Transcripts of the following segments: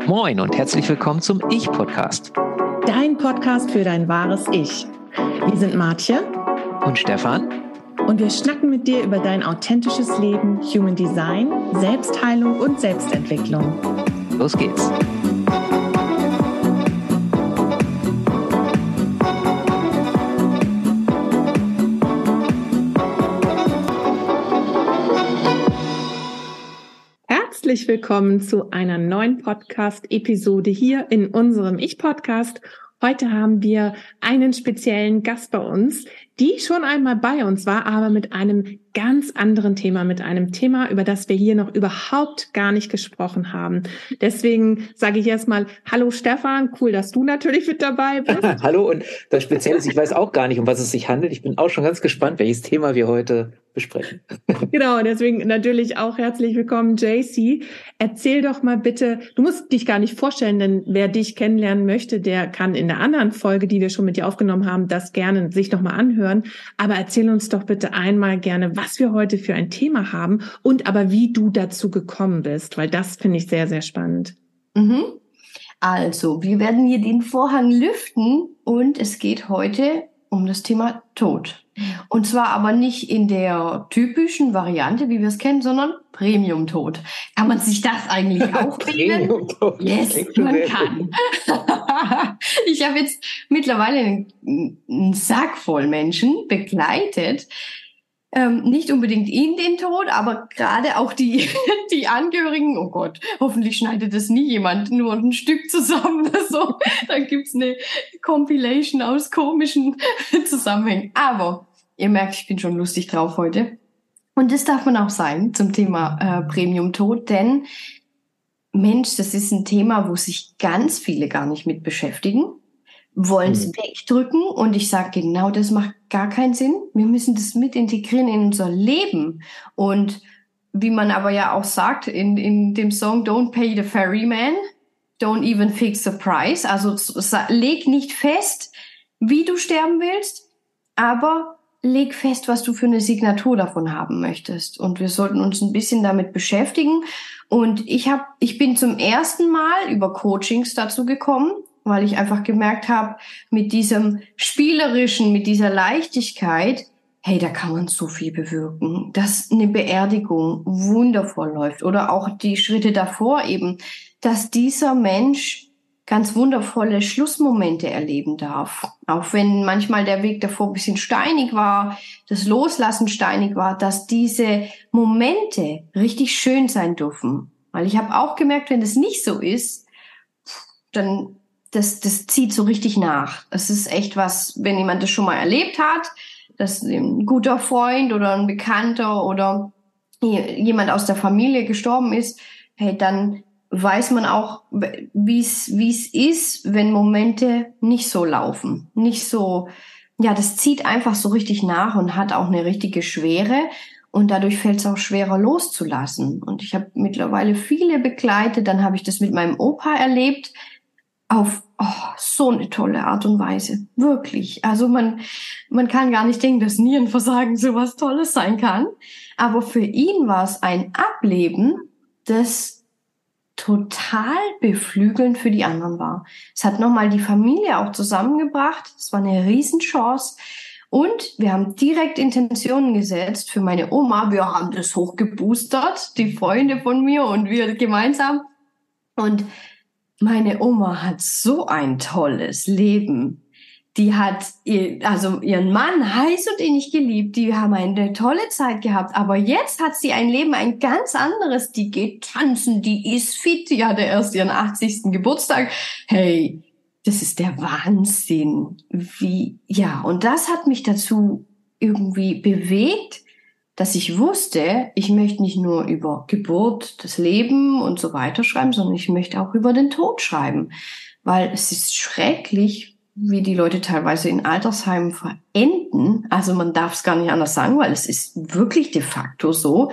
Moin und herzlich willkommen zum Ich-Podcast. Dein Podcast für dein wahres Ich. Wir sind Martje und Stefan und wir schnacken mit dir über dein authentisches Leben, Human Design, Selbstheilung und Selbstentwicklung. Los geht's. Herzlich willkommen zu einer neuen Podcast-Episode hier in unserem Ich-Podcast. Heute haben wir einen speziellen Gast bei uns, die schon einmal bei uns war, aber mit einem ganz anderen Thema, mit einem Thema, über das wir hier noch überhaupt gar nicht gesprochen haben. Deswegen sage ich erstmal, hallo Stefan, cool, dass du natürlich mit dabei bist. Hallo, und das Spezielle ist, ich weiß auch gar nicht, um was es sich handelt. Ich bin auch schon ganz gespannt, welches Thema wir heute besprechen. Genau, deswegen natürlich auch herzlich willkommen, JC. Erzähl doch mal bitte, du musst dich gar nicht vorstellen, denn wer dich kennenlernen möchte, der kann in der anderen Folge, die wir schon mit dir aufgenommen haben, das gerne sich nochmal anhören. Aber erzähl uns doch bitte einmal gerne, was wir heute für ein Thema haben und aber wie du dazu gekommen bist, weil das finde ich sehr, sehr spannend. Also, wir werden hier den Vorhang lüften und es geht heute um das Thema Tod. Und zwar aber nicht in der typischen Variante, wie wir es kennen, sondern Premium-Tod. Kann man sich das eigentlich auch bilden? Premium-Tod. Yes, man kann. Ich habe jetzt mittlerweile einen Sack voll Menschen begleitet. Nicht unbedingt in den Tod, aber gerade auch die Angehörigen. Oh Gott, hoffentlich schneidet das nie jemand nur ein Stück zusammen oder so. Dann gibt's eine Compilation aus komischen Zusammenhängen. Aber ihr merkt, ich bin schon lustig drauf heute. Und das darf man auch sein zum Thema Premium-Tod, denn Mensch, das ist ein Thema, wo sich ganz viele gar nicht mit beschäftigen, wollen es wegdrücken, und ich sage, genau das macht gar keinen Sinn. Wir müssen das mit integrieren in unser Leben. Und wie man aber ja auch sagt in dem Song Don't Pay the Ferryman, don't even fix the price. Also leg nicht fest, wie du sterben willst, aber leg fest, was du für eine Signatur davon haben möchtest. Und wir sollten uns ein bisschen damit beschäftigen. Und ich bin zum ersten Mal über Coachings dazu gekommen, weil ich einfach gemerkt habe, mit diesem Spielerischen, mit dieser Leichtigkeit, hey, da kann man so viel bewirken, dass eine Beerdigung wundervoll läuft. Oder auch die Schritte davor eben, dass dieser Mensch ganz wundervolle Schlussmomente erleben darf. Auch wenn manchmal der Weg davor ein bisschen steinig war, das Loslassen steinig war, dass diese Momente richtig schön sein dürfen. Weil ich habe auch gemerkt, wenn das nicht so ist, dann das zieht so richtig nach. Das ist echt was, wenn jemand das schon mal erlebt hat, dass ein guter Freund oder ein Bekannter oder jemand aus der Familie gestorben ist, hey, dann weiß man auch, wie es ist, wenn Momente nicht so laufen. Nicht so, ja, das zieht einfach so richtig nach und hat auch eine richtige Schwere. Und dadurch fällt es auch schwerer loszulassen. Und ich habe mittlerweile viele begleitet. Dann habe ich das mit meinem Opa erlebt, auf so eine tolle Art und Weise. Wirklich. Also man kann gar nicht denken, dass Nierenversagen so was Tolles sein kann. Aber für ihn war es ein Ableben, das total beflügelnd für die anderen war. Es hat nochmal die Familie auch zusammengebracht. Es war eine Riesenchance. Und wir haben direkt Intentionen gesetzt für meine Oma. Wir haben das hochgeboostert, die Freunde von mir und wir gemeinsam. Und meine Oma hat so ein tolles Leben. Die hat ihren Mann heiß und innig geliebt. Die haben eine tolle Zeit gehabt. Aber jetzt hat sie ein Leben, ein ganz anderes. Die geht tanzen, die ist fit. Die hatte erst ihren 80. Geburtstag. Hey, das ist der Wahnsinn. Und das hat mich dazu irgendwie bewegt, dass ich wusste, ich möchte nicht nur über Geburt, das Leben und so weiter schreiben, sondern ich möchte auch über den Tod schreiben. Weil es ist schrecklich, wie die Leute teilweise in Altersheimen verenden. Also man darf es gar nicht anders sagen, weil es ist wirklich de facto so.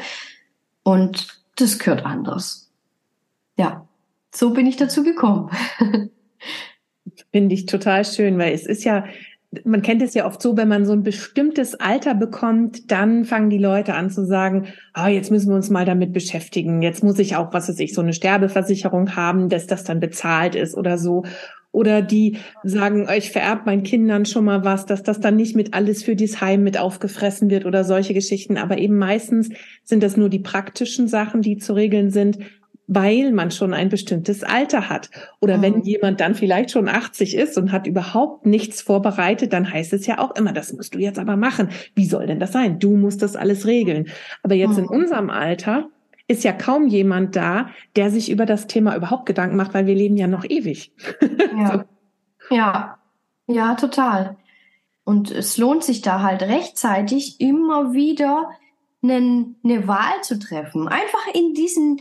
Und das gehört anders. Ja, so bin ich dazu gekommen. Finde ich total schön, weil es ist ja man kennt es ja oft so, wenn man so ein bestimmtes Alter bekommt, dann fangen die Leute an zu sagen, jetzt müssen wir uns mal damit beschäftigen. Jetzt muss ich auch, was weiß ich, so eine Sterbeversicherung haben, dass das dann bezahlt ist oder so. Oder die sagen, ich vererbe meinen Kindern schon mal was, dass das dann nicht mit alles für dieses Heim mit aufgefressen wird oder solche Geschichten. Aber eben meistens sind das nur die praktischen Sachen, die zu regeln sind, weil man schon ein bestimmtes Alter hat. Oder wenn jemand dann vielleicht schon 80 ist und hat überhaupt nichts vorbereitet, dann heißt es ja auch immer, das musst du jetzt aber machen. Wie soll denn das sein? Du musst das alles regeln. Aber jetzt in unserem Alter ist ja kaum jemand da, der sich über das Thema überhaupt Gedanken macht, weil wir leben ja noch ewig. Ja, ja, total. Und es lohnt sich da halt rechtzeitig immer wieder eine Wahl zu treffen. Einfach in diesen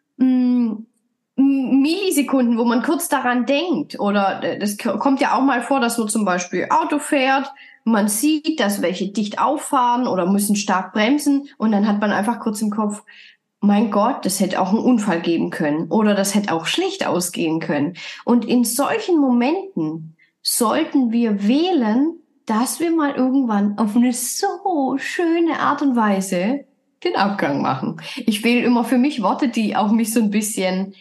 Millisekunden, wo man kurz daran denkt. Oder das kommt ja auch mal vor, dass man zum Beispiel Auto fährt, man sieht, dass welche dicht auffahren oder müssen stark bremsen und dann hat man einfach kurz im Kopf, mein Gott, das hätte auch einen Unfall geben können oder das hätte auch schlecht ausgehen können. Und in solchen Momenten sollten wir wählen, dass wir mal irgendwann auf eine so schöne Art und Weise den Abgang machen. Ich wähle immer für mich Worte, die auch mich so ein bisschen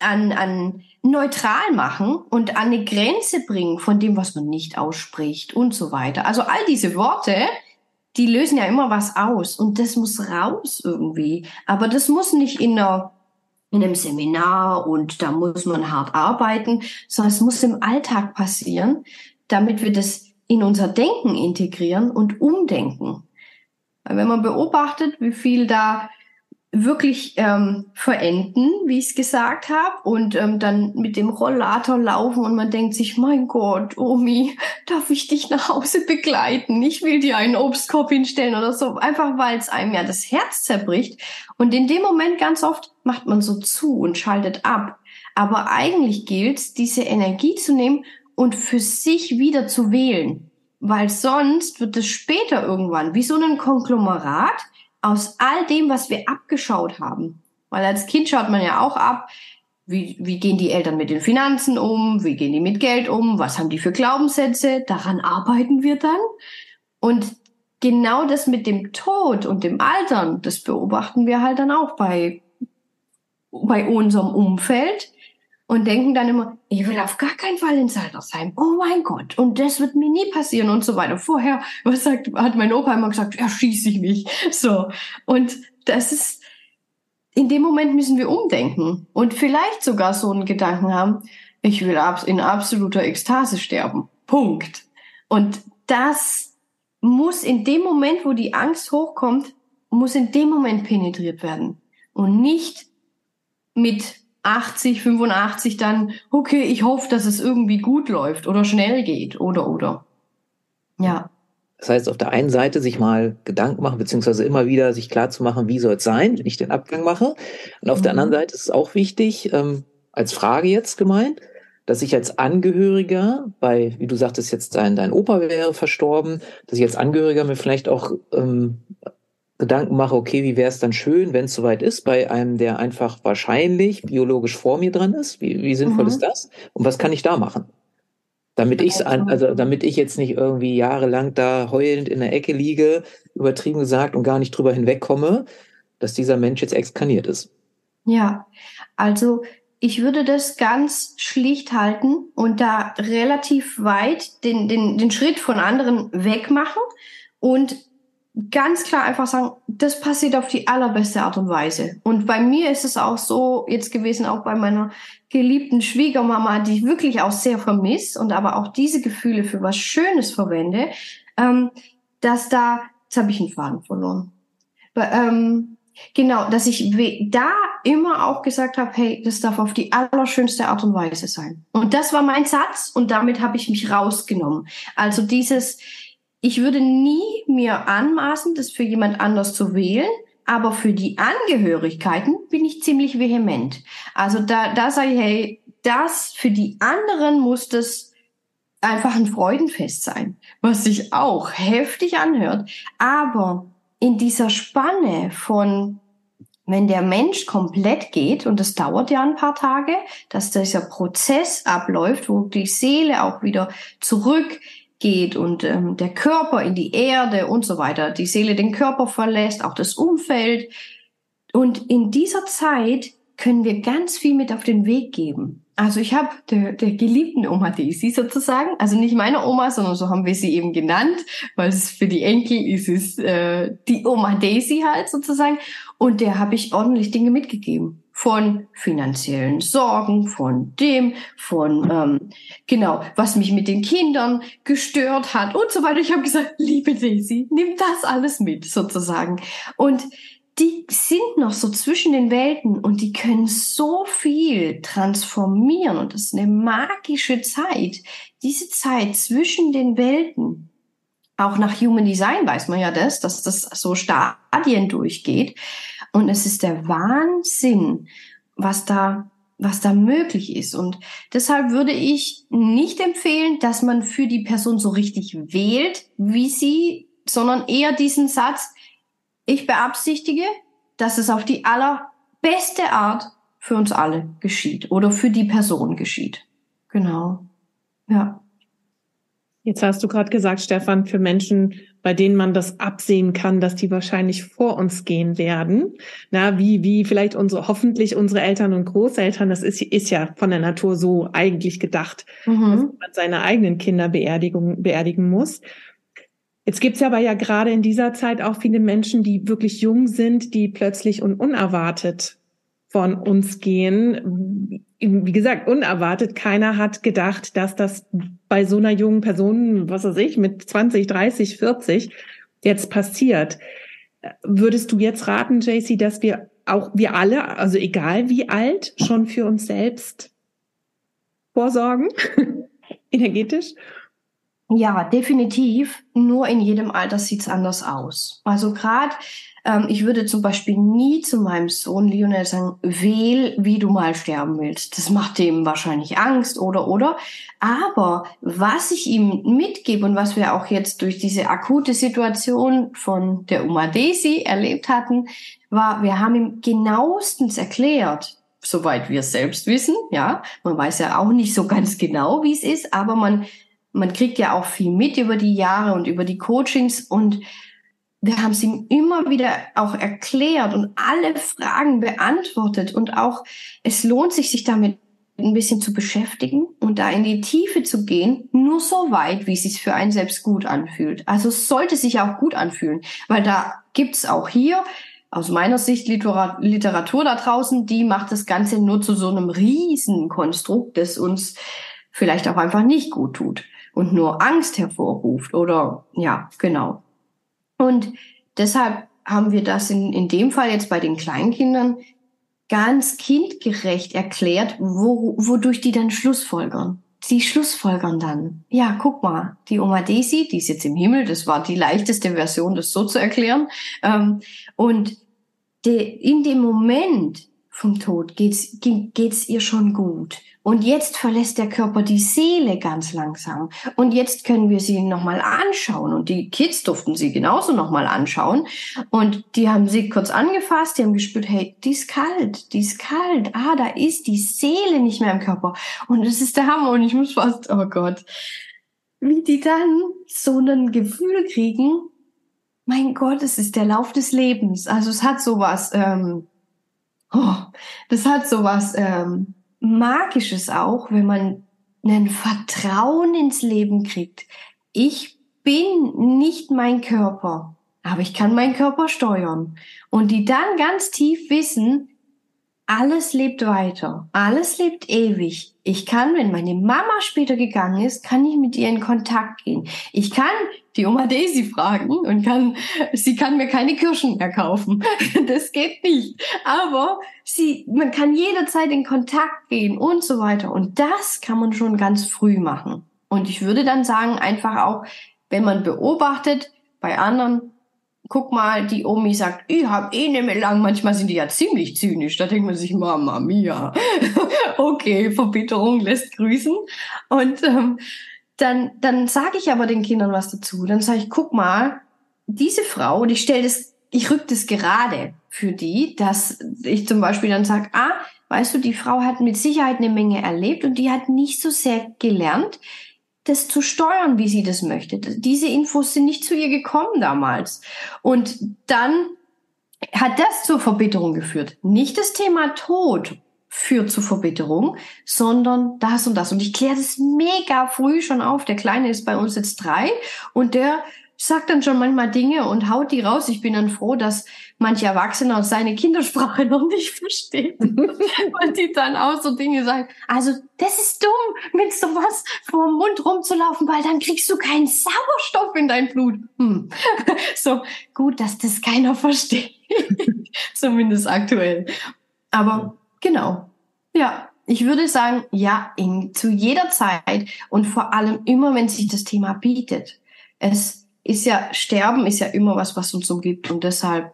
an neutral machen und an eine Grenze bringen von dem, was man nicht ausspricht und so weiter. Also all diese Worte, die lösen ja immer was aus und das muss raus irgendwie. Aber das muss nicht in einem Seminar und da muss man hart arbeiten, sondern es muss im Alltag passieren, damit wir das in unser Denken integrieren und umdenken. Wenn man beobachtet, wie viel da wirklich verenden, wie ich es gesagt habe, und dann mit dem Rollator laufen und man denkt sich, mein Gott, Omi, darf ich dich nach Hause begleiten? Ich will dir einen Obstkorb hinstellen oder so, einfach weil es einem ja das Herz zerbricht. Und in dem Moment ganz oft macht man so zu und schaltet ab. Aber eigentlich gilt es, diese Energie zu nehmen und für sich wieder zu wählen. Weil sonst wird es später irgendwann wie so ein Konglomerat aus all dem, was wir abgeschaut haben. Weil als Kind schaut man ja auch ab, wie gehen die Eltern mit den Finanzen um, wie gehen die mit Geld um, was haben die für Glaubenssätze, daran arbeiten wir dann. Und genau das mit dem Tod und dem Altern, das beobachten wir halt dann auch bei unserem Umfeld. Und denken dann immer, ich will auf gar keinen Fall ins Altersheim. Oh mein Gott, und das wird mir nie passieren und so weiter. Vorher, hat mein Opa immer gesagt, erschieß dich nicht. So. Und das ist, in dem Moment müssen wir umdenken und vielleicht sogar so einen Gedanken haben, ich will in absoluter Ekstase sterben. Punkt. Und das muss in dem Moment, wo die Angst hochkommt, muss in dem Moment penetriert werden. Und nicht mit 80, 85 dann, okay, ich hoffe, dass es irgendwie gut läuft oder schnell geht oder. Ja. Das heißt, auf der einen Seite sich mal Gedanken machen, beziehungsweise immer wieder sich klar zu machen, wie soll es sein, wenn ich den Abgang mache. Und auf der anderen Seite ist es auch wichtig, als Frage jetzt gemeint, dass ich als Angehöriger, wie du sagtest jetzt, dein Opa wäre verstorben, dass ich als Angehöriger mir vielleicht auch Gedanken mache, okay, wie wäre es dann schön, wenn es soweit ist, bei einem, der einfach wahrscheinlich biologisch vor mir dran ist? Wie sinnvoll ist das? Und was kann ich da machen? Damit ich jetzt nicht irgendwie jahrelang da heulend in der Ecke liege, übertrieben gesagt, und gar nicht drüber hinwegkomme, dass dieser Mensch jetzt exkarniert ist. Ja, also ich würde das ganz schlicht halten und da relativ weit den Schritt von anderen wegmachen und ganz klar einfach sagen, das passiert auf die allerbeste Art und Weise. Und bei mir ist es auch so jetzt gewesen, auch bei meiner geliebten Schwiegermama, die ich wirklich auch sehr vermisse und aber auch diese Gefühle für was Schönes verwende, dass da, jetzt habe ich einen Faden verloren. Genau, dass ich da immer auch gesagt habe, hey, das darf auf die allerschönste Art und Weise sein. Und das war mein Satz und damit habe ich mich rausgenommen. Also ich würde nie mir anmaßen, das für jemand anders zu wählen, aber für die Angehörigkeiten bin ich ziemlich vehement. Also da sage ich, hey, das für die anderen muss das einfach ein Freudenfest sein, was sich auch heftig anhört. Aber in dieser Spanne von, wenn der Mensch komplett geht, und das dauert ja ein paar Tage, dass dieser Prozess abläuft, wo die Seele auch wieder zurück geht und der Körper in die Erde und so weiter, die Seele den Körper verlässt, auch das Umfeld. Und in dieser Zeit können wir ganz viel mit auf den Weg geben. Also ich habe der geliebten Oma Daisy sozusagen, also nicht meiner Oma, sondern so haben wir sie eben genannt, weil es für die Enkel ist es die Oma Daisy halt sozusagen. Und der habe ich ordentlich Dinge mitgegeben. Von finanziellen Sorgen, von was mich mit den Kindern gestört hat und so weiter. Ich habe gesagt, liebe Daisy, nimm das alles mit sozusagen. Und die sind noch so zwischen den Welten und die können so viel transformieren und das ist eine magische Zeit. Diese Zeit zwischen den Welten, auch nach Human Design weiß man ja dass das so Stadien durchgeht und es ist der Wahnsinn, was da möglich ist und deshalb würde ich nicht empfehlen, dass man für die Person so richtig wählt, wie sie, sondern eher diesen Satz, ich beabsichtige, dass es auf die allerbeste Art für uns alle geschieht oder für die Person geschieht. Genau. Ja. Jetzt hast du gerade gesagt, Stefan, für Menschen, bei denen man das absehen kann, dass die wahrscheinlich vor uns gehen werden. Na, wie vielleicht hoffentlich unsere Eltern und Großeltern, das ist ja von der Natur so eigentlich gedacht, dass man seine eigenen Kinder beerdigen muss. Jetzt gibt's aber ja gerade in dieser Zeit auch viele Menschen, die wirklich jung sind, die plötzlich und unerwartet von uns gehen. Wie gesagt, unerwartet. Keiner hat gedacht, dass das bei so einer jungen Person, was weiß ich, mit 20, 30, 40 jetzt passiert. Würdest du jetzt raten, JC, dass wir alle, also egal wie alt, schon für uns selbst vorsorgen, energetisch? Ja, definitiv. Nur in jedem Alter sieht's anders aus. Also gerade, ich würde zum Beispiel nie zu meinem Sohn Lionel sagen, wähl, wie du mal sterben willst. Das macht dem wahrscheinlich Angst oder. Aber was ich ihm mitgebe und was wir auch jetzt durch diese akute Situation von der Oma Daisy erlebt hatten, war, wir haben ihm genauestens erklärt, soweit wir es selbst wissen, ja. Man weiß ja auch nicht so ganz genau, wie es ist, aber man kriegt ja auch viel mit über die Jahre und über die Coachings und wir haben es ihm immer wieder auch erklärt und alle Fragen beantwortet und auch es lohnt sich damit ein bisschen zu beschäftigen und da in die Tiefe zu gehen, nur so weit, wie es sich für einen selbst gut anfühlt. Also es sollte sich auch gut anfühlen, weil da gibt's auch hier aus meiner Sicht Literatur da draußen, die macht das Ganze nur zu so einem Riesenkonstrukt, das uns vielleicht auch einfach nicht gut tut und nur Angst hervorruft oder ja, genau. Und deshalb haben wir das in dem Fall jetzt bei den Kleinkindern ganz kindgerecht erklärt, wodurch die dann schlussfolgern. Die schlussfolgern dann, ja, guck mal, die Oma Daisy, die ist jetzt im Himmel, das war die leichteste Version, das so zu erklären. Und in dem Moment vom Tod geht's ihr schon gut. Und jetzt verlässt der Körper die Seele ganz langsam. Und jetzt können wir sie nochmal anschauen. Und die Kids durften sie genauso nochmal anschauen. Und die haben sie kurz angefasst, die haben gespürt, hey, die ist kalt. Ah, da ist die Seele nicht mehr im Körper. Und das ist der Hammer. Und ich muss fast, oh Gott, wie die dann so ein Gefühl kriegen, mein Gott, es ist der Lauf des Lebens. Also es hat sowas, Magisches auch, wenn man ein Vertrauen ins Leben kriegt. Ich bin nicht mein Körper, aber ich kann meinen Körper steuern. Und die dann ganz tief wissen, alles lebt weiter, alles lebt ewig. Ich kann, wenn meine Mama später gegangen ist, kann ich mit ihr in Kontakt gehen. Ich kann die Oma Daisy fragen und sie kann mir keine Kirschen mehr kaufen. Das geht nicht. Aber man kann jederzeit in Kontakt gehen und so weiter. Und das kann man schon ganz früh machen. Und ich würde dann sagen, einfach auch, wenn man beobachtet bei anderen, guck mal, die Omi sagt, ich habe nicht mehr lang. Manchmal sind die ja ziemlich zynisch. Da denkt man sich, Mama mia. Okay, Verbitterung lässt grüßen. Und dann sage ich aber den Kindern was dazu. Dann sage ich, guck mal, diese Frau, und ich rück das gerade für die, dass ich zum Beispiel dann sage, weißt du, die Frau hat mit Sicherheit eine Menge erlebt und die hat nicht so sehr gelernt, das zu steuern, wie sie das möchte. Diese Infos sind nicht zu ihr gekommen damals. Und dann hat das zur Verbitterung geführt. Nicht das Thema Tod führt zu Verbitterung, sondern das und das. Und ich kläre das mega früh schon auf. Der Kleine ist bei uns jetzt 3 und der sagt dann schon manchmal Dinge und haut die raus. Ich bin dann froh, dass manche Erwachsene auch seine Kindersprache noch nicht verstehen. Und die dann auch so Dinge sagen, also das ist dumm, mit sowas vor dem Mund rumzulaufen, weil dann kriegst du keinen Sauerstoff in dein Blut. So gut, dass das keiner versteht. Zumindest aktuell. Aber genau, ja. Ich würde sagen, ja, zu jeder Zeit und vor allem immer, wenn sich das Thema bietet. Sterben ist ja immer was uns umgibt und deshalb,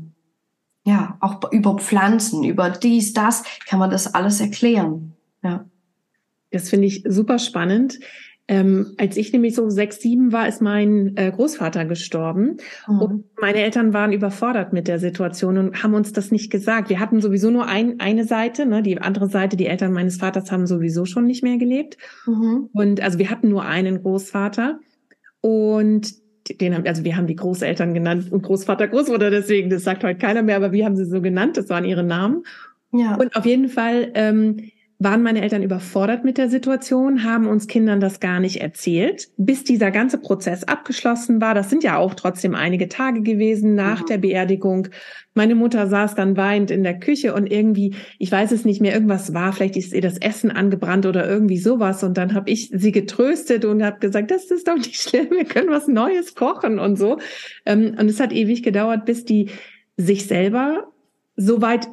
auch über Pflanzen, über dies, das, kann man das alles erklären, ja. Das finde ich super spannend. Als ich nämlich so 6, 7 war, ist mein Großvater gestorben. Und meine Eltern waren überfordert mit der Situation und haben uns das nicht gesagt. Wir hatten sowieso nur eine Seite, ne? Die andere Seite, die Eltern meines Vaters haben sowieso schon nicht mehr gelebt. Und also wir hatten nur einen Großvater und wir haben die Großeltern genannt und Großvater, Großmutter, deswegen, das sagt heute keiner mehr, aber wir haben sie so genannt, das waren ihre Namen. Ja. Und auf jeden Fall waren meine Eltern überfordert mit der Situation, haben uns Kindern das gar nicht erzählt, bis dieser ganze Prozess abgeschlossen war. Das sind ja auch trotzdem einige Tage gewesen nach der Beerdigung. Meine Mutter saß dann weinend in der Küche und irgendwie, ich weiß es nicht mehr, irgendwas war, vielleicht ist ihr das Essen angebrannt oder irgendwie sowas. Und dann habe ich sie getröstet und habe gesagt, das ist doch nicht schlimm, wir können was Neues kochen und so. Und es hat ewig gedauert, bis die sich selber so weit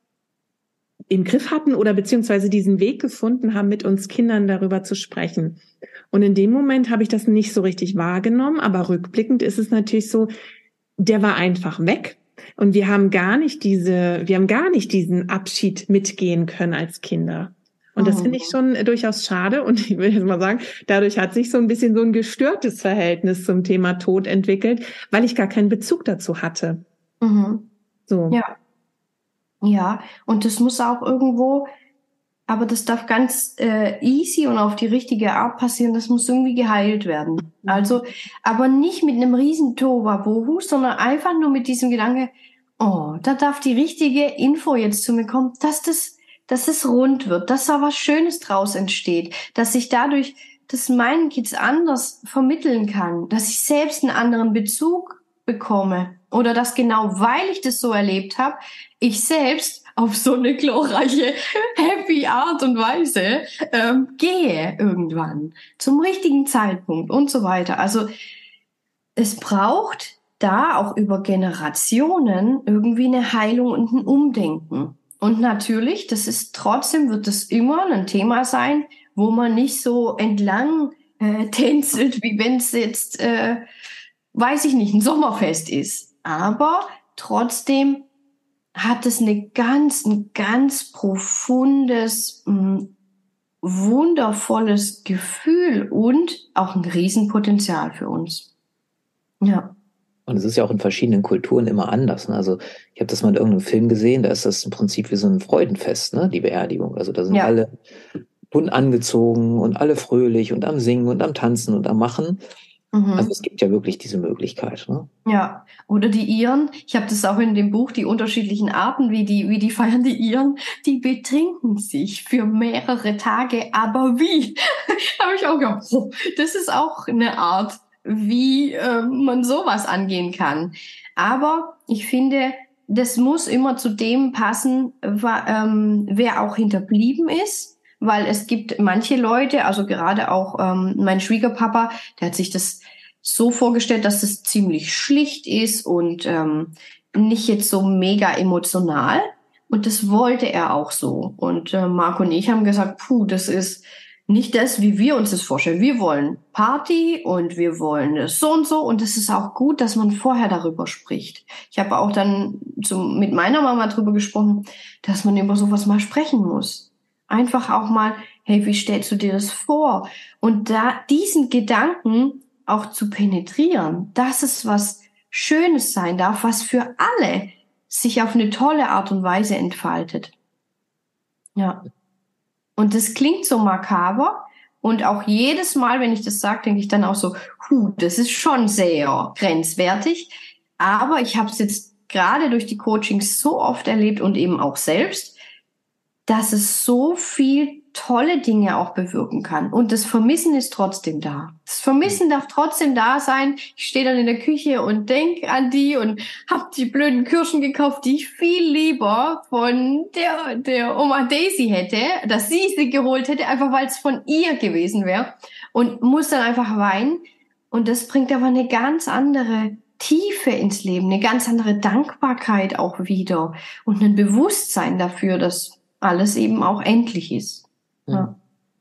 im Griff hatten oder beziehungsweise diesen Weg gefunden haben, mit uns Kindern darüber zu sprechen. Und in dem Moment habe ich das nicht so richtig wahrgenommen, aber rückblickend ist es natürlich so, der war einfach weg und wir haben gar nicht diesen Abschied mitgehen können als Kinder. Und das finde ich schon durchaus schade und ich will jetzt mal sagen, dadurch hat sich so ein bisschen so ein gestörtes Verhältnis zum Thema Tod entwickelt, weil ich gar keinen Bezug dazu hatte. So. Ja. Ja, und das muss auch irgendwo, aber das darf ganz easy und auf die richtige Art passieren, das muss irgendwie geheilt werden. Also, aber nicht mit einem riesen Tohuwabohu, sondern einfach nur mit diesem Gedanke, oh, da darf die richtige Info jetzt zu mir kommen, dass es rund wird, dass da was Schönes draus entsteht, dass ich dadurch das meinen Kids anders vermitteln kann, dass ich selbst einen anderen Bezug bekomme. Oder dass genau, weil ich das so erlebt habe, ich selbst auf so eine glorreiche, happy Art und Weise gehe irgendwann zum richtigen Zeitpunkt und so weiter. Also es braucht da auch über Generationen irgendwie eine Heilung und ein Umdenken. Und natürlich, wird es immer ein Thema sein, wo man nicht so entlang tänzelt, wie wenn es jetzt, weiß ich nicht, ein Sommerfest ist. Aber trotzdem hat es ein ganz profundes, wundervolles Gefühl und auch ein Riesenpotenzial für uns. Ja. Und es ist ja auch in verschiedenen Kulturen immer anders. Ne? Also ich habe das mal in irgendeinem Film gesehen, da ist das im Prinzip wie so ein Freudenfest, ne? Die Beerdigung. Also da sind alle bunt angezogen und alle fröhlich und am Singen und am Tanzen und am Machen. Also es gibt ja wirklich diese Möglichkeit. Ne? Ja, oder die Iren, ich habe das auch in dem Buch, die unterschiedlichen Arten, wie die feiern die Iren, die betrinken sich für mehrere Tage, aber wie? Habe ich auch gedacht, das ist auch eine Art, wie man sowas angehen kann. Aber ich finde, das muss immer zu dem passen, wer auch hinterblieben ist. Weil es gibt manche Leute, also gerade auch mein Schwiegerpapa, der hat sich das so vorgestellt, dass es ziemlich schlicht ist und nicht jetzt so mega emotional. Und das wollte er auch so. Und Marco und ich haben gesagt, das ist nicht das, wie wir uns das vorstellen. Wir wollen Party und wir wollen es so und so. Und es ist auch gut, dass man vorher darüber spricht. Ich habe auch dann mit meiner Mama darüber gesprochen, dass man über sowas mal sprechen muss. Einfach auch mal, hey, wie stellst du dir das vor? Und da diesen Gedanken auch zu penetrieren, dass es was Schönes sein darf, was für alle sich auf eine tolle Art und Weise entfaltet. Ja. Und das klingt so makaber Und auch jedes Mal, wenn ich das sage, denke ich dann auch so, das ist schon sehr grenzwertig. Aber ich habe es jetzt gerade durch die Coachings so oft erlebt und eben auch selbst, dass es so viel tolle Dinge auch bewirken kann. Und das Vermissen ist trotzdem da. Das Vermissen darf trotzdem da sein. Ich stehe dann in der Küche und denke an die und habe die blöden Kirschen gekauft, die ich viel lieber von der Oma Daisy hätte, dass sie geholt hätte, einfach weil es von ihr gewesen wäre. Und muss dann einfach weinen. Und das bringt aber eine ganz andere Tiefe ins Leben, eine ganz andere Dankbarkeit auch wieder und ein Bewusstsein dafür, dass alles eben auch endlich ist. Ja.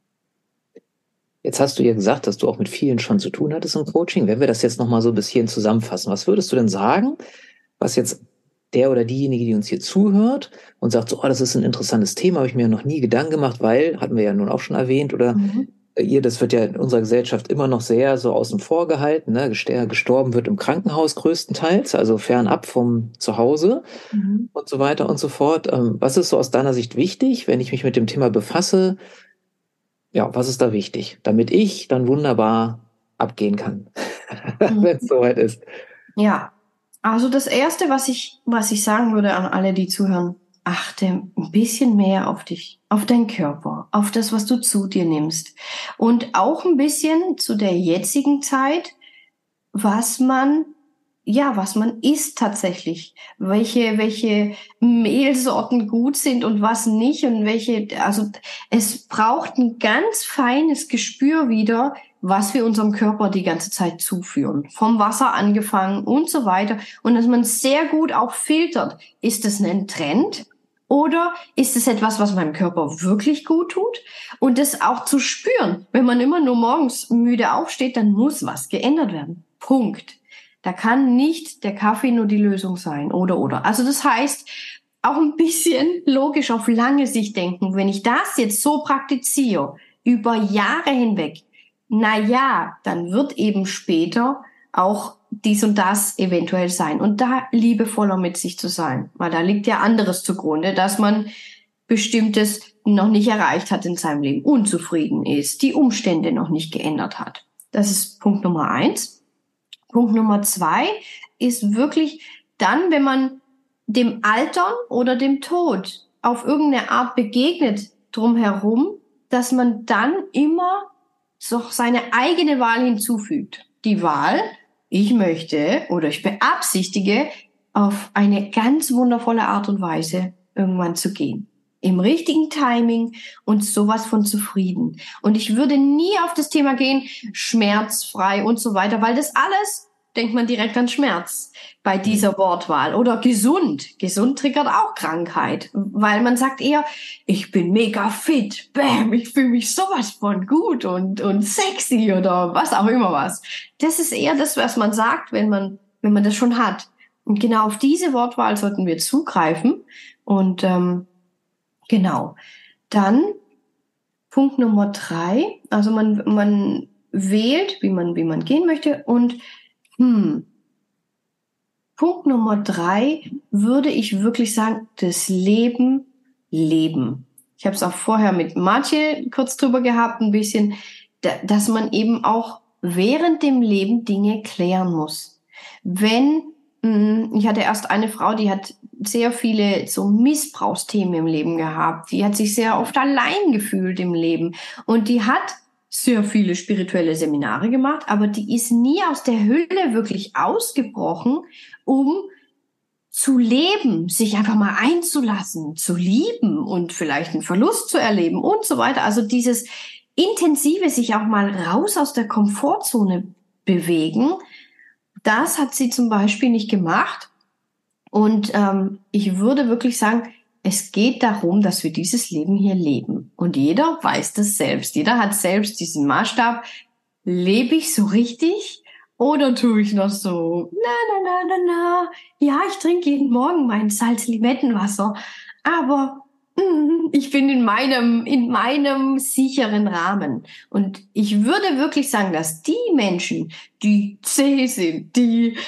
Jetzt hast du ja gesagt, dass du auch mit vielen schon zu tun hattest im Coaching. Wenn wir das jetzt nochmal so ein bisschen zusammenfassen, was würdest du denn sagen, was jetzt der oder diejenige, die uns hier zuhört und sagt, so, das ist ein interessantes Thema, habe ich mir noch nie Gedanken gemacht, weil, hatten wir ja nun auch schon erwähnt, oder das wird ja in unserer Gesellschaft immer noch sehr so außen vor gehalten, ne? Gestorben wird im Krankenhaus größtenteils, also fernab vom Zuhause und so weiter und so fort. Was ist so aus deiner Sicht wichtig, wenn ich mich mit dem Thema befasse? Ja, was ist da wichtig, damit ich dann wunderbar abgehen kann, wenn es soweit ist? Ja, also das Erste, was ich sagen würde an alle, die zuhören, achte ein bisschen mehr auf dich, auf deinen Körper, auf das, was du zu dir nimmst. Und auch ein bisschen zu der jetzigen Zeit, was man isst tatsächlich. Welche Mehlsorten gut sind und was nicht und also es braucht ein ganz feines Gespür wieder, was wir unserem Körper die ganze Zeit zuführen. Vom Wasser angefangen und so weiter. Und dass man sehr gut auch filtert. Ist es ein Trend? Oder ist es etwas, was meinem Körper wirklich gut tut? Und das auch zu spüren. Wenn man immer nur morgens müde aufsteht, dann muss was geändert werden. Punkt. Da kann nicht der Kaffee nur die Lösung sein. Oder. Also das heißt, auch ein bisschen logisch auf lange Sicht denken. Wenn ich das jetzt so praktiziere, über Jahre hinweg, dann wird eben später auch dies und das eventuell sein. Und da liebevoller mit sich zu sein. Weil da liegt ja anderes zugrunde, dass man Bestimmtes noch nicht erreicht hat in seinem Leben, unzufrieden ist, die Umstände noch nicht geändert hat. Das ist Punkt Nummer 1. Punkt Nummer 2 ist wirklich dann, wenn man dem Altern oder dem Tod auf irgendeine Art begegnet drumherum, dass man dann immer so seine eigene Wahl hinzufügt. Die Wahl, ich möchte oder ich beabsichtige, auf eine ganz wundervolle Art und Weise irgendwann zu gehen. Im richtigen Timing und sowas von zufrieden. Und ich würde nie auf das Thema gehen, schmerzfrei und so weiter, weil das alles, denkt man direkt an Schmerz bei dieser Wortwahl. Oder gesund. Gesund triggert auch Krankheit, weil man sagt eher, ich bin mega fit, bam, ich fühle mich sowas von gut und sexy oder was auch immer was. Das ist eher das, was man sagt, wenn man das schon hat. Und genau auf diese Wortwahl sollten wir zugreifen. Und genau. Dann Punkt Nummer 3. Also man wählt, wie man gehen möchte. Und Punkt Nummer 3 würde ich wirklich sagen, das Leben leben. Ich habe es auch vorher mit Martje kurz drüber gehabt, ein bisschen, dass man eben auch während dem Leben Dinge klären muss. Ich hatte erst eine Frau, die hat sehr viele so Missbrauchsthemen im Leben gehabt. Die hat sich sehr oft allein gefühlt im Leben. Und die hat sehr viele spirituelle Seminare gemacht, aber die ist nie aus der Hülle wirklich ausgebrochen, um zu leben, sich einfach mal einzulassen, zu lieben und vielleicht einen Verlust zu erleben und so weiter. Also dieses intensive sich auch mal raus aus der Komfortzone bewegen, das hat sie zum Beispiel nicht gemacht. Und ich würde wirklich sagen, es geht darum, dass wir dieses Leben hier leben. Und jeder weiß das selbst. Jeder hat selbst diesen Maßstab. Lebe ich so richtig? Oder tue ich noch so, na. Ja, ich trinke jeden Morgen mein Salz-Limettenwasser. Aber ich bin in meinem sicheren Rahmen. Und ich würde wirklich sagen, dass die Menschen, die zäh sind, die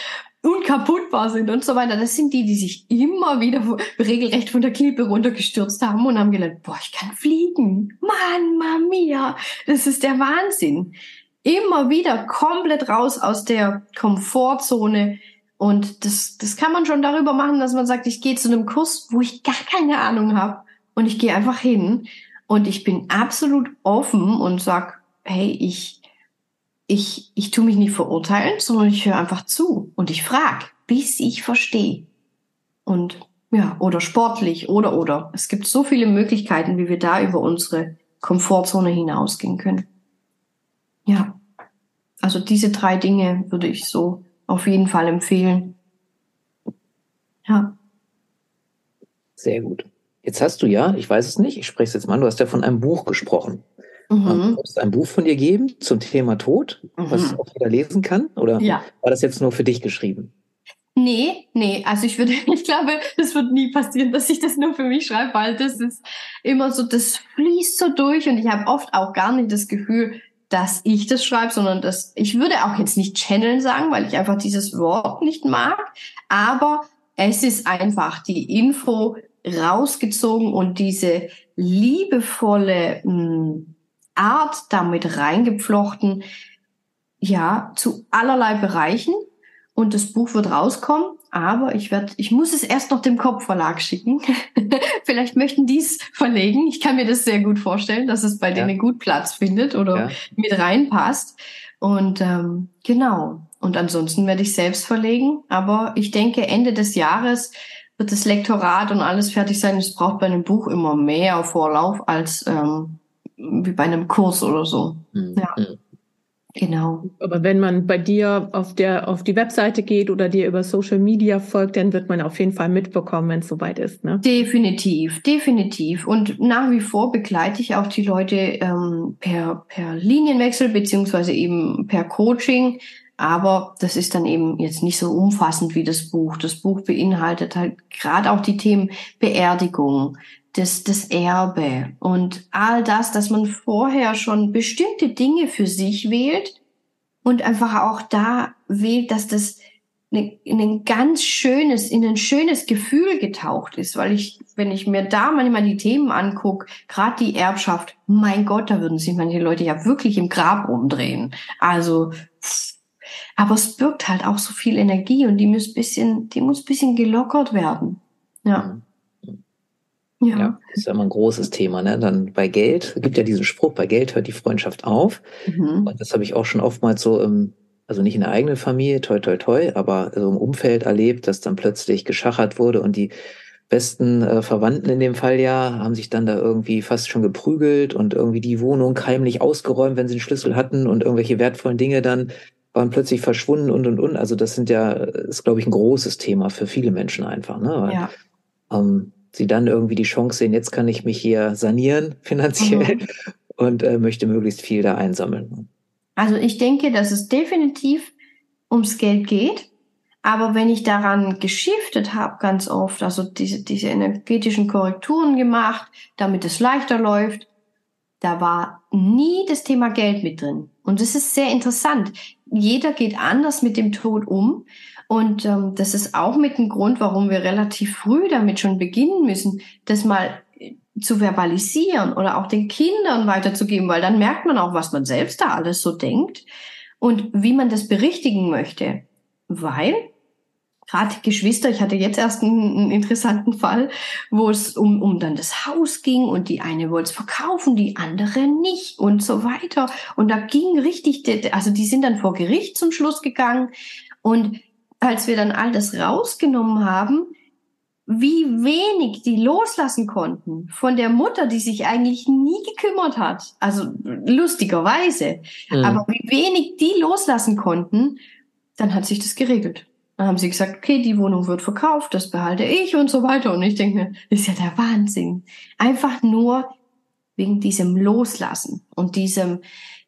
unkaputtbar sind und so weiter. Das sind die sich immer wieder regelrecht von der Klippe runtergestürzt haben und haben gedacht, boah, ich kann fliegen. Mamma mia, das ist der Wahnsinn. Immer wieder komplett raus aus der Komfortzone. Und das kann man schon darüber machen, dass man sagt, ich gehe zu einem Kurs, wo ich gar keine Ahnung habe. Und ich gehe einfach hin. Und ich bin absolut offen und sag, hey, ich tue mich nicht verurteilen, sondern ich höre einfach zu. Und ich frage, bis ich verstehe. Und ja, oder sportlich, oder. Es gibt so viele Möglichkeiten, wie wir da über unsere Komfortzone hinausgehen können. Ja, also diese 3 Dinge würde ich so auf jeden Fall empfehlen. Ja. Sehr gut. Jetzt hast du ja, ich weiß es nicht, ich spreche es jetzt mal an, du hast ja von einem Buch gesprochen. Mhm. Kannst du ein Buch von dir geben zum Thema Tod, was auch jeder lesen kann? Oder war das jetzt nur für dich geschrieben? Nee, also ich glaube, das wird nie passieren, dass ich das nur für mich schreibe, weil das ist immer so, das fließt so durch und ich habe oft auch gar nicht das Gefühl, dass ich das schreibe, sondern ich würde auch jetzt nicht channeln sagen, weil ich einfach dieses Wort nicht mag, aber es ist einfach die Info rausgezogen und diese liebevolle Art damit reingepflochten, ja, zu allerlei Bereichen. Und das Buch wird rauskommen, aber ich muss es erst noch dem Kopfverlag schicken. Vielleicht möchten die es verlegen. Ich kann mir das sehr gut vorstellen, dass es bei denen gut Platz findet oder mit reinpasst. Und genau. Und ansonsten werde ich selbst verlegen. Aber ich denke, Ende des Jahres wird das Lektorat und alles fertig sein. Es braucht bei einem Buch immer mehr Vorlauf als wie bei einem Kurs oder so. Ja. Genau. Aber wenn man bei dir auf die Webseite geht oder dir über Social Media folgt, dann wird man auf jeden Fall mitbekommen, wenn es soweit ist, ne? Definitiv. Und nach wie vor begleite ich auch die Leute per Linienwechsel beziehungsweise eben per Coaching. Aber das ist dann eben jetzt nicht so umfassend wie das Buch. Das Buch beinhaltet halt gerade auch die Themen Beerdigung, das Erbe und all das, dass man vorher schon bestimmte Dinge für sich wählt und einfach auch da wählt, dass das in ein schönes Gefühl getaucht ist, weil wenn ich mir da manchmal die Themen angucke, gerade die Erbschaft, mein Gott, da würden sich manche Leute ja wirklich im Grab umdrehen. Also, aber es birgt halt auch so viel Energie und die muss bisschen gelockert werden. Ja. Ja, das ist ja immer ein großes Thema, ne? Dann bei Geld, es gibt ja diesen Spruch, bei Geld hört die Freundschaft auf. Und das habe ich auch schon oftmals so also nicht in der eigenen Familie, toi, toi, toi, aber so im Umfeld erlebt, dass dann plötzlich geschachert wurde und die besten Verwandten in dem Fall haben sich dann da irgendwie fast schon geprügelt und irgendwie die Wohnung heimlich ausgeräumt, wenn sie einen Schlüssel hatten und irgendwelche wertvollen Dinge dann waren plötzlich verschwunden und. Also das ist, glaube ich, ein großes Thema für viele Menschen einfach, ne? Weil, sie dann irgendwie die Chance sehen, jetzt kann ich mich hier sanieren finanziell und möchte möglichst viel da einsammeln. Also ich denke, dass es definitiv ums Geld geht, aber wenn ich daran geschiftet habe ganz oft, also diese energetischen Korrekturen gemacht, damit es leichter läuft, da war nie das Thema Geld mit drin. Und das ist sehr interessant. Jeder geht anders mit dem Tod um. Und das ist auch mit dem Grund, warum wir relativ früh damit schon beginnen müssen, das mal zu verbalisieren oder auch den Kindern weiterzugeben, weil dann merkt man auch, was man selbst da alles so denkt und wie man das berichtigen möchte. Weil gerade Geschwister, ich hatte jetzt erst einen interessanten Fall, wo es um dann das Haus ging und die eine wollte es verkaufen, die andere nicht und so weiter. Und da ging richtig, also die sind dann vor Gericht zum Schluss gegangen und als wir dann all das rausgenommen haben, wie wenig die loslassen konnten von der Mutter, die sich eigentlich nie gekümmert hat, also lustigerweise, aber wie wenig die loslassen konnten, dann hat sich das geregelt. Dann haben sie gesagt, okay, die Wohnung wird verkauft, das behalte ich und so weiter. Und ich denke mir, das ist ja der Wahnsinn. Einfach nur wegen diesem Loslassen und diese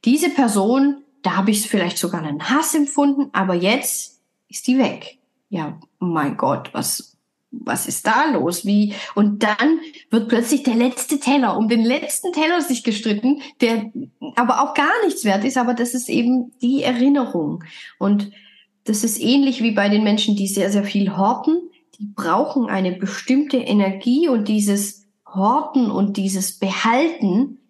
Person, da habe ich vielleicht sogar einen Hass empfunden, aber jetzt ist die weg. Ja, mein Gott, was ist da los? Wie? Und dann wird plötzlich der letzte Teller, um den letzten Teller sich gestritten, der aber auch gar nichts wert ist, aber das ist eben die Erinnerung. Und das ist ähnlich wie bei den Menschen, die sehr, sehr viel horten. Die brauchen eine bestimmte Energie und dieses Horten und dieses Behalten,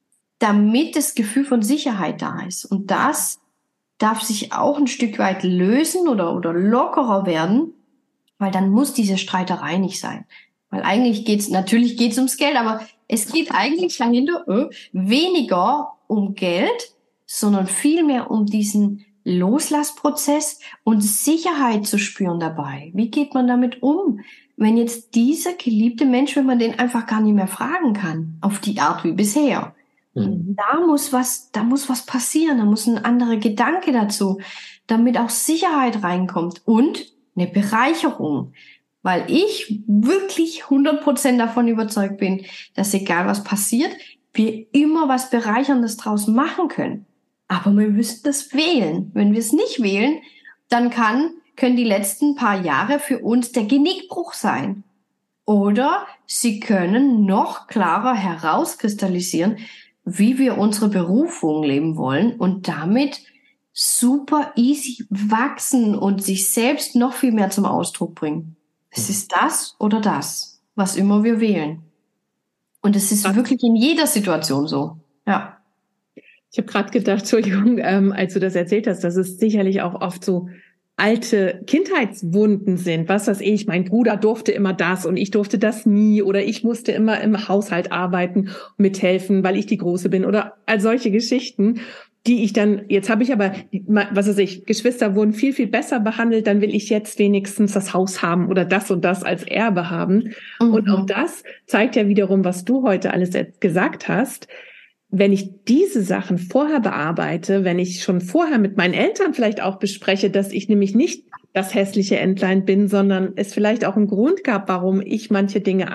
damit das Gefühl von Sicherheit da ist. Und das darf sich auch ein Stück weit lösen oder lockerer werden, weil dann muss diese Streiterei nicht sein. Weil eigentlich natürlich geht's ums Geld, aber es geht eigentlich dahinter weniger um Geld, sondern vielmehr um diesen Loslassprozess und Sicherheit zu spüren dabei. Wie geht man damit um, wenn jetzt dieser geliebte Mensch, wenn man den einfach gar nicht mehr fragen kann, auf die Art wie bisher? Mhm. Da muss was passieren, da muss ein anderer Gedanke dazu, damit auch Sicherheit reinkommt und eine Bereicherung. Weil ich wirklich 100% davon überzeugt bin, dass egal was passiert, wir immer was Bereicherndes draus machen können. Aber wir müssen das wählen. Wenn wir es nicht wählen, dann können die letzten paar Jahre für uns der Genickbruch sein. Oder sie können noch klarer herauskristallisieren, wie wir unsere Berufung leben wollen und damit super easy wachsen und sich selbst noch viel mehr zum Ausdruck bringen. Es ist das oder das, was immer wir wählen. Und es ist wirklich in jeder Situation so. Ja. Ich habe gerade gedacht, Entschuldigung, als du das erzählt hast, dass es sicherlich auch oft so alte Kindheitswunden sind. Was weiß ich, mein Bruder durfte immer das und ich durfte das nie oder ich musste immer im Haushalt arbeiten und mithelfen, weil ich die Große bin oder all solche Geschichten, die ich dann, jetzt habe ich aber, was weiß ich, Geschwister wurden viel, viel besser behandelt, dann will ich jetzt wenigstens das Haus haben oder das und das als Erbe haben. Mhm. Und auch das zeigt ja wiederum, was du heute alles gesagt hast. Wenn ich diese Sachen vorher bearbeite, wenn ich schon vorher mit meinen Eltern vielleicht auch bespreche, dass ich nämlich nicht das hässliche Entlein bin, sondern es vielleicht auch einen Grund gab, warum ich manche Dinge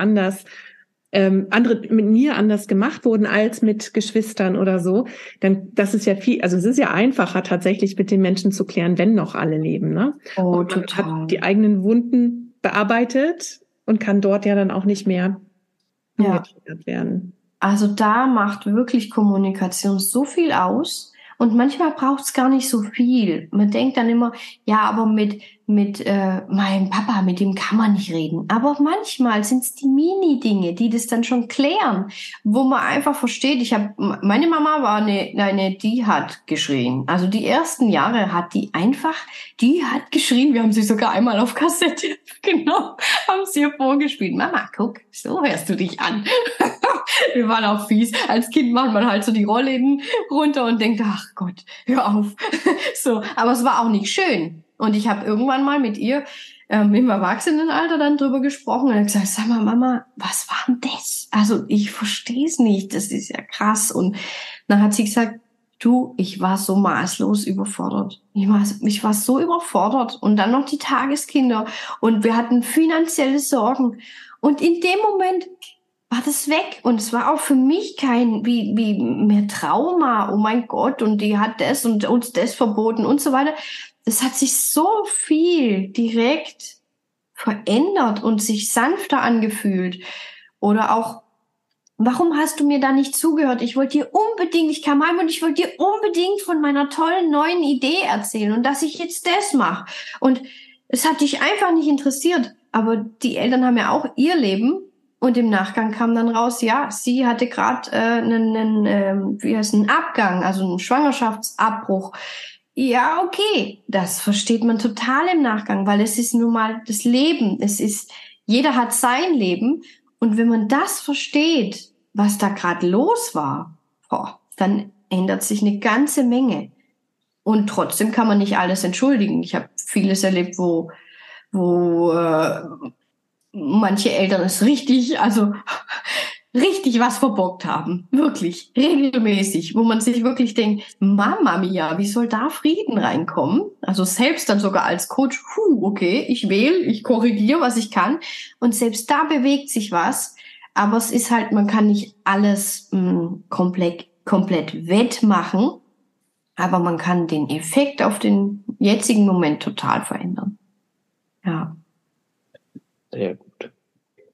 andere mit mir anders gemacht wurden als mit Geschwistern oder so, dann das ist ja viel, also es ist ja einfacher tatsächlich mit den Menschen zu klären, wenn noch alle leben, ne? Oh, und man hat die eigenen Wunden bearbeitet und kann dort ja dann auch nicht mehr angetriggert werden. Also da macht wirklich Kommunikation so viel aus und manchmal braucht es gar nicht so viel. Man denkt dann immer, ja, aber mit meinem Papa, mit dem kann man nicht reden. Aber manchmal sind es die Mini-Dinge, die das dann schon klären, wo man einfach versteht. Meine Mama war eine, die hat geschrien. Also die ersten Jahre hat die hat geschrien. Wir haben sie sogar einmal auf Kassette genommen, haben sie ihr vorgespielt. Mama, guck, so hörst du dich an. Wir waren auch fies. Als Kind macht man halt so die Rollläden runter und denkt, ach Gott, hör auf. So, aber es war auch nicht schön. Und ich habe irgendwann mal mit ihr im Erwachsenenalter dann drüber gesprochen und habe gesagt, sag mal, Mama, was war denn das? Also ich verstehe es nicht, das ist ja krass. Und dann hat sie gesagt, du, ich war so maßlos überfordert. Ich war so überfordert. Und dann noch die Tageskinder. Und wir hatten finanzielle Sorgen. Und in dem Moment war das weg. Und es war auch für mich kein wie mehr Trauma. Oh mein Gott, und die hat das und uns das verboten und so weiter. Es hat sich so viel direkt verändert und sich sanfter angefühlt. Oder auch, warum hast du mir da nicht zugehört? Ich kam heim und ich wollte dir unbedingt von meiner tollen neuen Idee erzählen und dass ich jetzt das mache. Und es hat dich einfach nicht interessiert. Aber die Eltern haben ja auch ihr Leben. Und im Nachgang kam dann raus, ja, sie hatte gerade einen Abgang, also einen Schwangerschaftsabbruch. Ja, okay, das versteht man total im Nachgang, weil es ist nun mal das Leben. Jeder hat sein Leben. Und wenn man das versteht, was da gerade los war, dann ändert sich eine ganze Menge. Und trotzdem kann man nicht alles entschuldigen. Ich habe vieles erlebt, wo manche Eltern es richtig was verbockt haben. Wirklich, regelmäßig, wo man sich wirklich denkt, Mama mia, wie soll da Frieden reinkommen? Also selbst dann sogar als Coach, okay, ich korrigiere, was ich kann. Und selbst da bewegt sich was. Aber es ist halt, man kann nicht alles komplett wettmachen. Aber man kann den Effekt auf den jetzigen Moment total verändern. Ja. Sehr gut.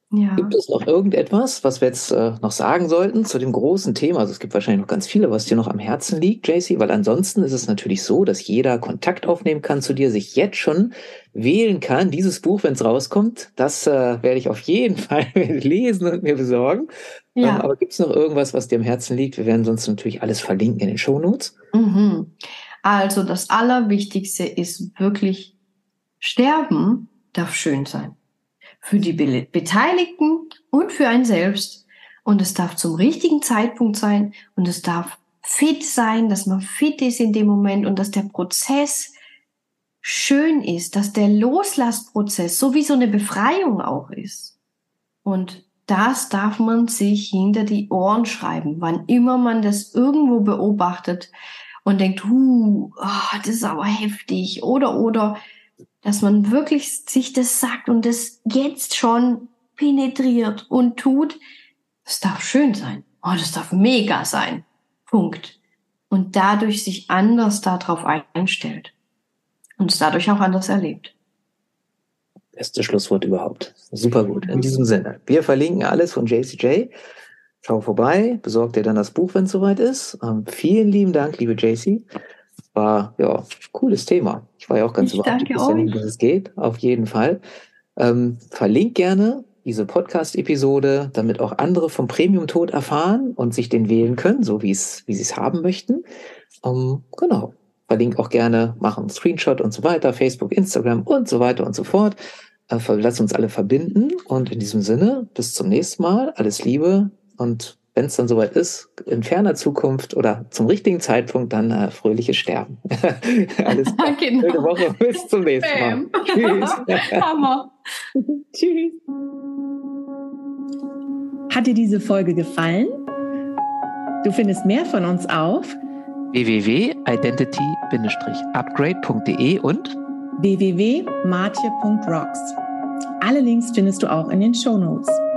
Ja. Gibt es noch irgendetwas, was wir jetzt noch sagen sollten zu dem großen Thema? Also es gibt wahrscheinlich noch ganz viele, was dir noch am Herzen liegt, JC, weil ansonsten ist es natürlich so, dass jeder Kontakt aufnehmen kann zu dir, sich jetzt schon wählen kann. Dieses Buch, wenn es rauskommt, das werde ich auf jeden Fall lesen und mir besorgen. Ja. Aber gibt es noch irgendwas, was dir am Herzen liegt? Wir werden sonst natürlich alles verlinken in den Shownotes. Also das Allerwichtigste ist wirklich, Sterben darf schön sein. Für die Beteiligten und für einen selbst. Und es darf zum richtigen Zeitpunkt sein und es darf fit sein, dass man fit ist in dem Moment und dass der Prozess schön ist, dass der Loslassprozess so wie so eine Befreiung auch ist. Und das darf man sich hinter die Ohren schreiben, wann immer man das irgendwo beobachtet und denkt, das ist aber heftig oder, dass man wirklich sich das sagt und das jetzt schon penetriert und tut. Das darf schön sein. Das darf mega sein. Punkt. Und dadurch sich anders darauf einstellt. Und es dadurch auch anders erlebt. Beste Schlusswort überhaupt. Super gut. In diesem Sinne. Wir verlinken alles von JCJ. Schau vorbei, besorg dir dann das Buch, wenn es soweit ist. Vielen lieben Dank, liebe JC. War, cooles Thema. Ich war ja auch ganz überrascht, wie es geht. Auf jeden Fall. Verlink gerne diese Podcast-Episode, damit auch andere vom Premium-Tod erfahren und sich den wählen können, so wie sie es haben möchten. Genau. Verlink auch gerne, machen einen Screenshot und so weiter, Facebook, Instagram und so weiter und so fort. Lass uns alle verbinden und in diesem Sinne, bis zum nächsten Mal. Alles Liebe und wenn es dann soweit ist, in ferner Zukunft oder zum richtigen Zeitpunkt, dann fröhliches Sterben. Alles klar. Genau. Schöne Woche. Bis zum nächsten Mal. Tschüss. Hammer. Tschüss. Hat dir diese Folge gefallen? Du findest mehr von uns auf www.identity-upgrade.de und www.martje.rocks. Alle Links findest du auch in den Shownotes.